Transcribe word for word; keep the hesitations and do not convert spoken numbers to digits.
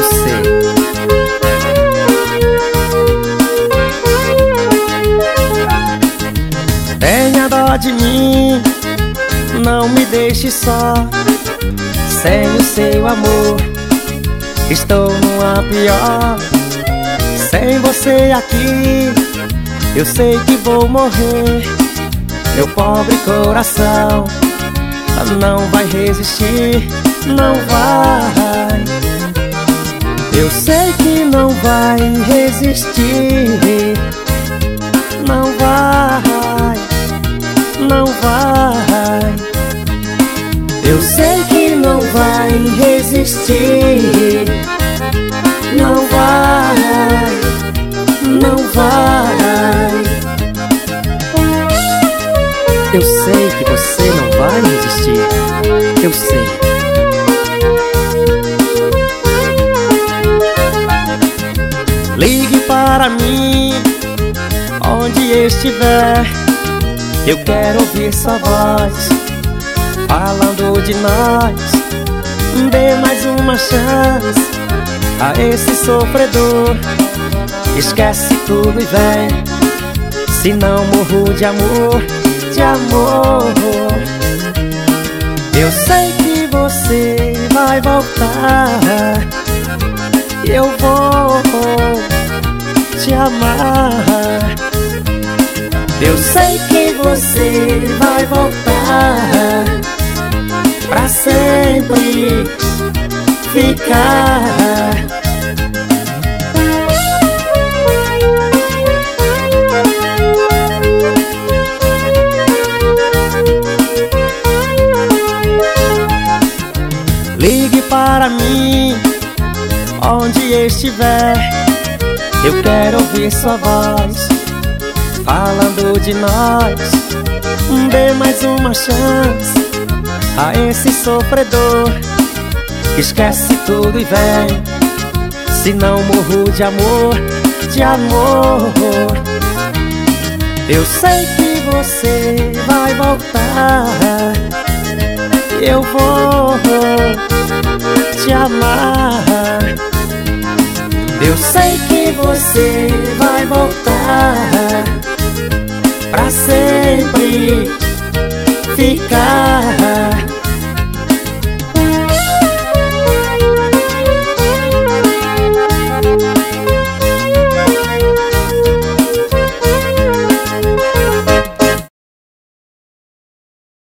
eu sei. Tenha dó de mim, não me deixe só. Sem o seu amor, estou numa pior. Sem você aqui, eu sei que vou morrer. Meu pobre coração não vai resistir, não vai. Eu sei que não vai resistir, não vai, não vai. Eu sei que não vai resistir, não vai, não vai. Eu sei que você não vai resistir, eu sei. Ligue para mim, onde estiver. Eu quero ouvir sua voz, falando de nós. Dê mais uma chance a esse sofredor. Esquece tudo e vem, se não morro de amor, de amor. Eu sei que você vai voltar, eu vou te amar. Eu sei que você vai voltar pra sempre ficar. Ligue para mim, onde estiver. Eu quero ouvir sua voz, falando de nós. Dê mais uma chance a esse sofredor. Esquece tudo e vem, se não morro de amor, de amor. Eu sei que você vai voltar, eu vou te amar. Eu sei que você vai voltar pra sempre ficar.